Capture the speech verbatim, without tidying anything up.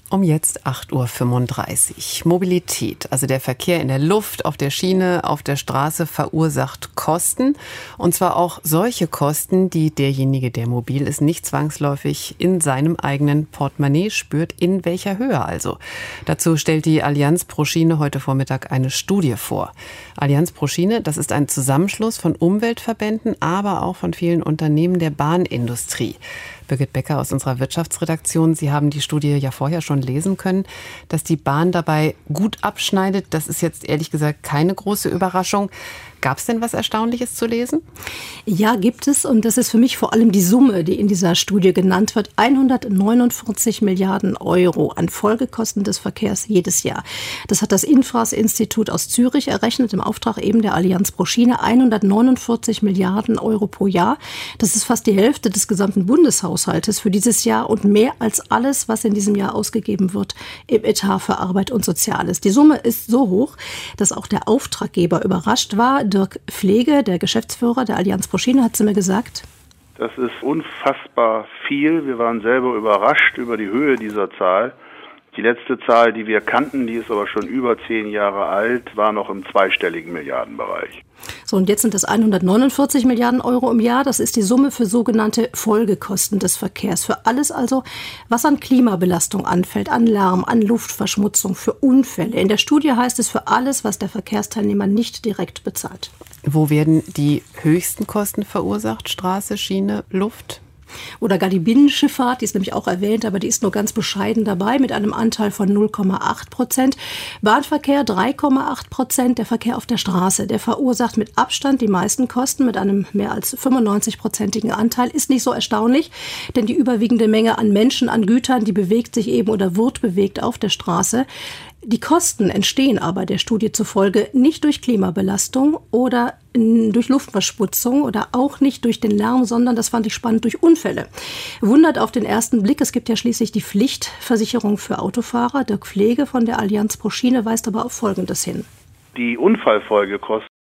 Um jetzt acht Uhr fünfunddreißig. Mobilität, also der Verkehr in der Luft, auf der Schiene, auf der Straße verursacht Kosten. Und zwar auch solche Kosten, die derjenige, der mobil ist, nicht zwangsläufig in seinem eigenen Portemonnaie spürt. In welcher Höhe also? Dazu stellt die Allianz pro Schiene heute Vormittag eine Studie vor. Allianz pro Schiene, das ist ein Zusammenschluss von Umweltverbänden, aber auch von vielen Unternehmen der Bahnindustrie. Birgit Becker aus unserer Wirtschaftsredaktion, Sie haben die Studie ja vorher schon lesen können. Dass die Bahn dabei gut abschneidet, das ist jetzt ehrlich gesagt keine große Überraschung. Gab es denn was Erstaunliches zu lesen? Ja, gibt es. Und das ist für mich vor allem die Summe, die in dieser Studie genannt wird. hundertneunundvierzig Milliarden Euro an Folgekosten des Verkehrs jedes Jahr. Das hat das Infras-Institut aus Zürich errechnet, im Auftrag eben der Allianz pro Schiene. hundertneunundvierzig Milliarden Euro pro Jahr. Das ist fast die Hälfte des gesamten Bundeshaushaltes für dieses Jahr und mehr als alles, was in diesem Jahr ausgegeben wird im Etat für Arbeit und Soziales. Die Summe ist so hoch, dass auch der Auftraggeber überrascht war. Dirk Pflege, der Geschäftsführer der Allianz pro Schiene, hat zu mir gesagt: Das ist unfassbar viel. Wir waren selber überrascht über die Höhe dieser Zahl. Die letzte Zahl, die wir kannten, die ist aber schon über zehn Jahre alt, war noch im zweistelligen Milliardenbereich. So, und jetzt sind es hundertneunundvierzig Milliarden Euro im Jahr. Das ist die Summe für sogenannte Folgekosten des Verkehrs. Für alles also, was an Klimabelastung anfällt, an Lärm, an Luftverschmutzung, für Unfälle. In der Studie heißt es für alles, was der Verkehrsteilnehmer nicht direkt bezahlt. Wo werden die höchsten Kosten verursacht? Straße, Schiene, Luft? Oder gar die Binnenschifffahrt, die ist nämlich auch erwähnt, aber die ist nur ganz bescheiden dabei mit einem Anteil von null Komma acht Prozent. Bahnverkehr drei Komma acht Prozent. Der Verkehr auf der Straße, der verursacht mit Abstand die meisten Kosten mit einem mehr als fünfundneunzig-prozentigen Anteil. Ist nicht so erstaunlich, denn die überwiegende Menge an Menschen, an Gütern, die bewegt sich eben oder wird bewegt auf der Straße. Die Kosten entstehen aber der Studie zufolge nicht durch Klimabelastung oder durch Luftverschmutzung oder auch nicht durch den Lärm, sondern, das fand ich spannend, durch Unfälle. Wundert auf den ersten Blick, es gibt ja schließlich die Pflichtversicherung für Autofahrer. Dirk Pflege von der Allianz pro Schiene weist aber auf Folgendes hin. Die Unfallfolgekosten